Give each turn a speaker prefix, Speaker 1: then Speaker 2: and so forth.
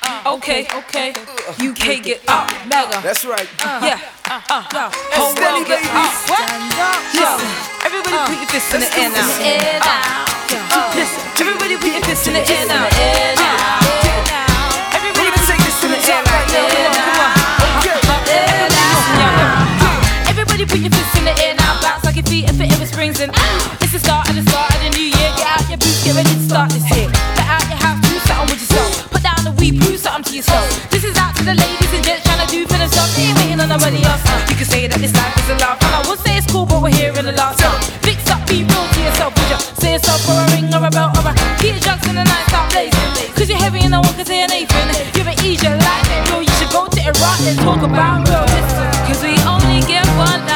Speaker 1: Okay, UK get up, mega.
Speaker 2: That's right.
Speaker 1: Yeah, whole
Speaker 2: Steady,
Speaker 1: world get
Speaker 2: baby.
Speaker 1: up. What? Listen, everybody put your fists in the air now. Listen, everybody put your fists in the air now. Everybody take this in the air like everybody put your fists in the air now. Bounce like your feet if it ever springs in. It's the start of the new year. Get out your boots, get ready to start this year. Get out your house, do something with yourself. Put down the weed, prove something to yourself. This is out to the ladies and gents trying to do for themselves. They ain't waiting on nobody else. You can say that this life is a laugh, and I would say it's cool, but we're here in the last time. Fix up, be real to yourself. Would you say yourself for a ring or a belt or a key of drugs in the night, start blazing? Cause you're heavy and no one can say anything. You have an ease your life, bro. You should go to Iraq and talk about real. Cause we only get one